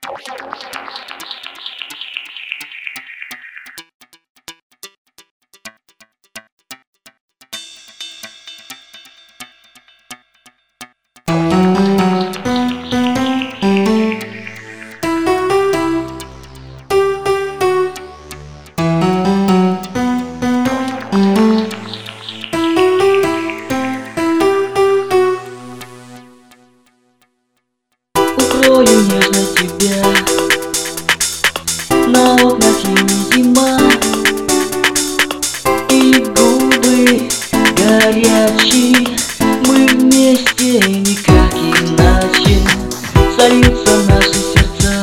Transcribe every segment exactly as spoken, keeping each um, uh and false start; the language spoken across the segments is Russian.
Укрою нежно тебя, на окнах и зима, и губы горячие, мы вместе никак иначе, сольются наши сердца.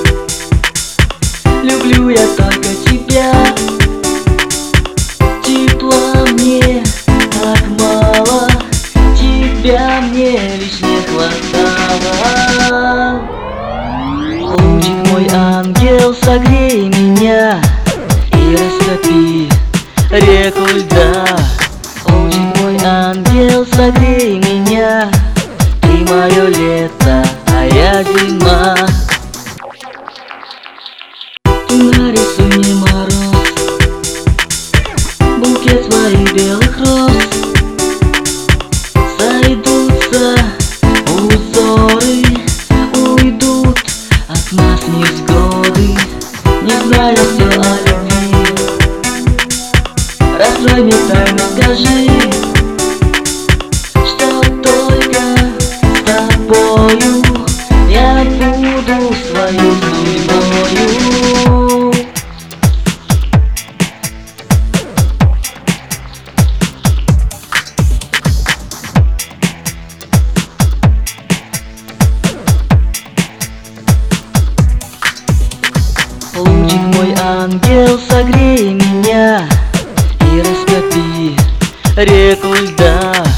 Люблю я только тебя, тепла мне так мало, тебя мне лишь не хватало. Лучик мой ангел, согрей меня и растопи реку льда. Лучик мой ангел, согрей меня, ты мое лето, а я зима. Нарисуй мне мороз, букет своих белых роз, сойдутся узоры, уйдут от нас невзгоды. Не зная все о любви, раскрой мне тайну, скажи, что только с тобою я буду свою судьбою. Лучик мой ангел, согрей меня и растопи реку льда.